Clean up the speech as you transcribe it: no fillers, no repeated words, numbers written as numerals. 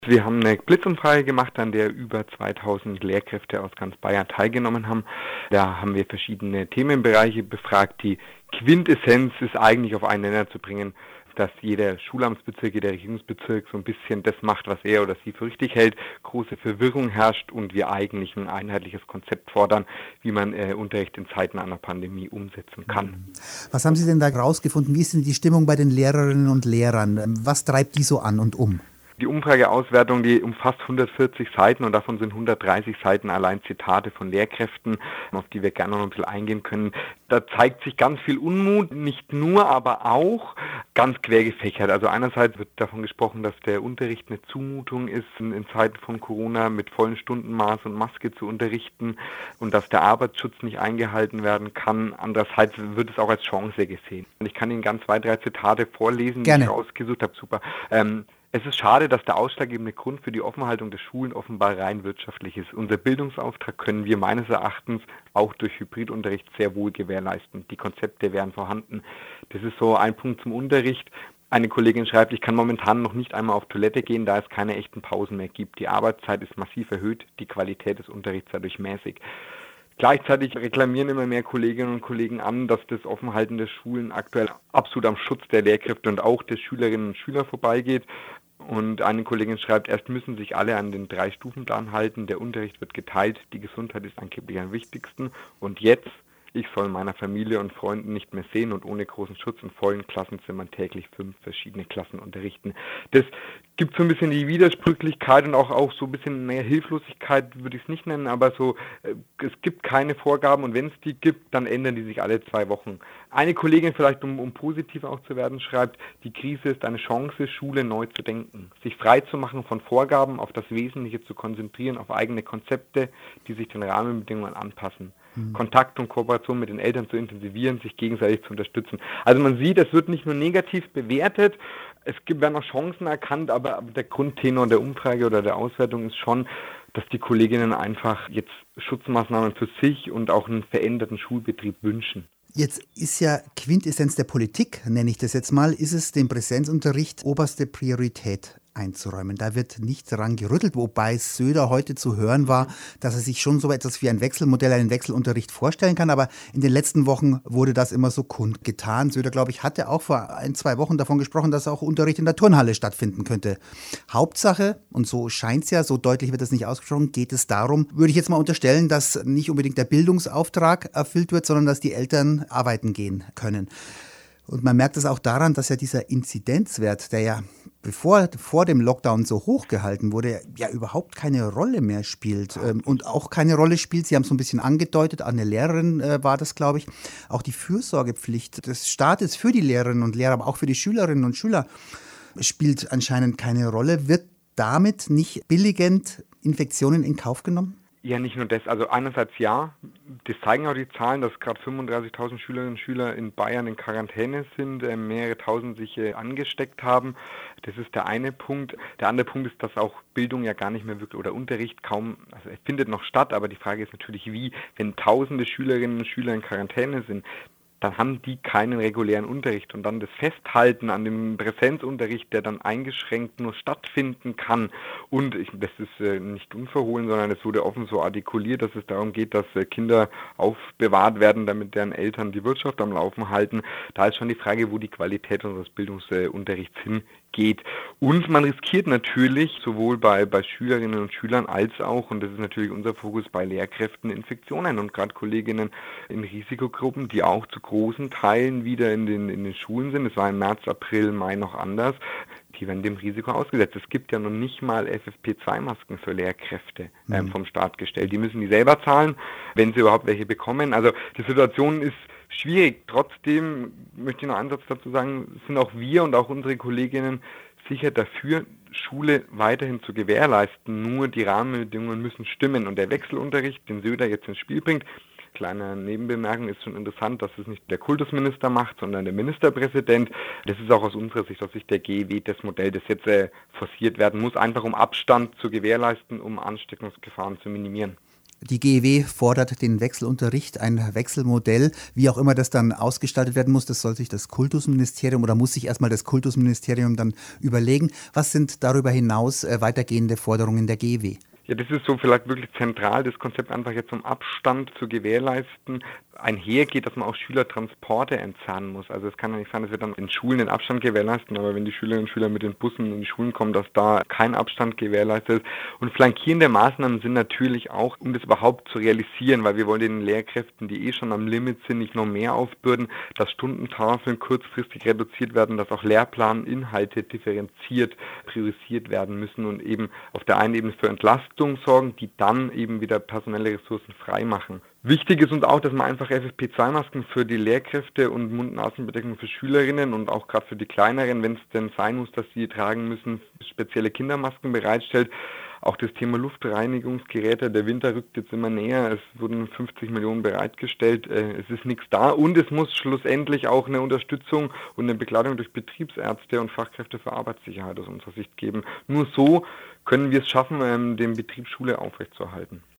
Wir haben eine Blitzumfrage gemacht, an der über 2000 Lehrkräfte aus ganz Bayern teilgenommen haben. Da haben wir verschiedene Themenbereiche befragt. Die Quintessenz ist eigentlich auf einen Nenner zu bringen, dass jeder Schulamtsbezirk, jeder Regierungsbezirk so ein bisschen das macht, was er oder sie für richtig hält. Große Verwirrung herrscht und wir eigentlich ein einheitliches Konzept fordern, wie man Unterricht in Zeiten einer Pandemie umsetzen kann. Was haben Sie denn da rausgefunden? Wie ist denn die Stimmung bei den Lehrerinnen und Lehrern? Was treibt die so an und um? Die Umfrageauswertung, die umfasst 140 Seiten und davon sind 130 Seiten allein Zitate von Lehrkräften, auf die wir gerne noch ein bisschen eingehen können. Da zeigt sich ganz viel Unmut, nicht nur, aber auch ganz quer gefächert. Also einerseits wird davon gesprochen, dass der Unterricht eine Zumutung ist, in Zeiten von Corona mit vollen Stundenmaß und Maske zu unterrichten und dass der Arbeitsschutz nicht eingehalten werden kann. Andererseits wird es auch als Chance gesehen. Und ich kann Ihnen ganz 2-3 Zitate vorlesen, Gerne. Die ich rausgesucht habe. Super. Es ist schade, dass der ausschlaggebende Grund für die Offenhaltung der Schulen offenbar rein wirtschaftlich ist. Unser Bildungsauftrag können wir meines Erachtens auch durch Hybridunterricht sehr wohl gewährleisten. Die Konzepte wären vorhanden. Das ist so ein Punkt zum Unterricht. Eine Kollegin schreibt, ich kann momentan noch nicht einmal auf Toilette gehen, da es keine echten Pausen mehr gibt. Die Arbeitszeit ist massiv erhöht, die Qualität des Unterrichts dadurch mäßig. Gleichzeitig reklamieren immer mehr Kolleginnen und Kollegen an, dass das Offenhalten der Schulen aktuell absolut am Schutz der Lehrkräfte und auch der Schülerinnen und Schüler vorbeigeht. Und eine Kollegin schreibt, erst müssen sich alle an den 3-Stufenplan halten, der Unterricht wird geteilt, die Gesundheit ist angeblich am wichtigsten. Und jetzt, ich soll meiner Familie und Freunden nicht mehr sehen und ohne großen Schutz in vollen Klassenzimmern täglich 5 verschiedene Klassen unterrichten. Das gibt so ein bisschen die Widersprüchlichkeit und auch so ein bisschen mehr Hilflosigkeit, würde ich es nicht nennen, aber so, es gibt keine Vorgaben und wenn es die gibt, dann ändern die sich alle 2 Wochen. Eine Kollegin vielleicht, um positiv auch zu werden, schreibt, die Krise ist eine Chance, Schule neu zu denken, sich frei zu machen von Vorgaben, auf das Wesentliche zu konzentrieren, auf eigene Konzepte, die sich den Rahmenbedingungen anpassen. Kontakt und Kooperation mit den Eltern zu intensivieren, sich gegenseitig zu unterstützen. Also man sieht, es wird nicht nur negativ bewertet, es werden auch Chancen erkannt, aber der Grundtenor der Umfrage oder der Auswertung ist schon, dass die Kolleginnen einfach jetzt Schutzmaßnahmen für sich und auch einen veränderten Schulbetrieb wünschen. Jetzt ist ja Quintessenz der Politik, nenne ich das jetzt mal, ist es dem Präsenzunterricht oberste Priorität einzuräumen. Da wird nicht dran gerüttelt, wobei Söder heute zu hören war, dass er sich schon so etwas wie ein Wechselmodell, einen Wechselunterricht vorstellen kann, aber in den letzten Wochen wurde das immer so kundgetan. Söder, glaube ich, hatte auch vor 1-2 Wochen davon gesprochen, dass auch Unterricht in der Turnhalle stattfinden könnte. Hauptsache, und so scheint es ja, so deutlich wird das nicht ausgesprochen, geht es darum, würde ich jetzt mal unterstellen, dass nicht unbedingt der Bildungsauftrag erfüllt wird, sondern dass die Eltern arbeiten gehen können. Und man merkt es auch daran, dass ja dieser Inzidenzwert, der ja vor dem Lockdown so hoch gehalten wurde, ja überhaupt keine Rolle mehr spielt. Und auch keine Rolle spielt, Sie haben es so ein bisschen angedeutet, eine Lehrerin war das, glaube ich, auch die Fürsorgepflicht des Staates für die Lehrerinnen und Lehrer, aber auch für die Schülerinnen und Schüler spielt anscheinend keine Rolle. Wird damit nicht billigend Infektionen in Kauf genommen? Ja, nicht nur das. Also einerseits ja, das zeigen auch die Zahlen, dass gerade 35.000 Schülerinnen und Schüler in Bayern in Quarantäne sind, mehrere tausend sich angesteckt haben. Das ist der eine Punkt. Der andere Punkt ist, dass auch Bildung ja gar nicht mehr wirklich oder Unterricht kaum, also es findet noch statt, aber die Frage ist natürlich wie, wenn tausende Schülerinnen und Schüler in Quarantäne sind, dann haben die keinen regulären Unterricht und dann das Festhalten an dem Präsenzunterricht, der dann eingeschränkt nur stattfinden kann und das ist nicht unverhohlen, sondern es wurde offen so artikuliert, dass es darum geht, dass Kinder aufbewahrt werden, damit deren Eltern die Wirtschaft am Laufen halten. Da ist schon die Frage, wo die Qualität unseres Bildungsunterrichts hingeht. Und man riskiert natürlich sowohl bei Schülerinnen und Schülern als auch, und das ist natürlich unser Fokus, bei Lehrkräften Infektionen und gerade Kolleginnen in Risikogruppen, die auch zu großen Teilen wieder in den Schulen sind. Es war im März, April, Mai noch anders. Die werden dem Risiko ausgesetzt. Es gibt ja noch nicht mal FFP2-Masken für Lehrkräfte vom Staat gestellt. Die müssen die selber zahlen, wenn sie überhaupt welche bekommen. Also die Situation ist schwierig. Trotzdem möchte ich noch einen Satz dazu sagen, sind auch wir und auch unsere Kolleginnen sicher dafür, Schule weiterhin zu gewährleisten. Nur die Rahmenbedingungen müssen stimmen. Und der Wechselunterricht, den Söder jetzt ins Spiel bringt, kleine Nebenbemerkung, ist schon interessant, dass es nicht der Kultusminister macht, sondern der Ministerpräsident. Das ist auch aus unserer Sicht, aus Sicht der GEW, das Modell, das jetzt forciert werden muss, einfach um Abstand zu gewährleisten, um Ansteckungsgefahren zu minimieren. Die GEW fordert den Wechselunterricht, ein Wechselmodell, wie auch immer das dann ausgestaltet werden muss. Das soll sich das Kultusministerium oder muss sich erstmal das Kultusministerium dann überlegen. Was sind darüber hinaus weitergehende Forderungen der GEW? Ja, das ist so vielleicht wirklich zentral, das Konzept einfach jetzt um Abstand zu gewährleisten, einhergeht, dass man auch Schülertransporte entzahnen muss. Also es kann ja nicht sein, dass wir dann in Schulen den Abstand gewährleisten, aber wenn die Schülerinnen und Schüler mit den Bussen in die Schulen kommen, dass da kein Abstand gewährleistet ist. Und flankierende Maßnahmen sind natürlich auch, um das überhaupt zu realisieren, weil wir wollen den Lehrkräften, die eh schon am Limit sind, nicht noch mehr aufbürden, dass Stundentafeln kurzfristig reduziert werden, dass auch Lehrplaninhalte differenziert priorisiert werden müssen und eben auf der einen Ebene für Entlastung sorgen, die dann eben wieder personelle Ressourcen frei machen. Wichtig ist uns auch, dass man einfach FFP2-Masken für die Lehrkräfte und Mund-Nasen-Bedeckung für Schülerinnen und auch gerade für die Kleineren, wenn es denn sein muss, dass sie tragen müssen, spezielle Kindermasken bereitstellt. Auch das Thema Luftreinigungsgeräte, der Winter rückt jetzt immer näher, es wurden 50 Millionen bereitgestellt, es ist nichts da und es muss schlussendlich auch eine Unterstützung und eine Begleitung durch Betriebsärzte und Fachkräfte für Arbeitssicherheit aus unserer Sicht geben. Nur so können wir es schaffen, den Betrieb Schule aufrechtzuerhalten.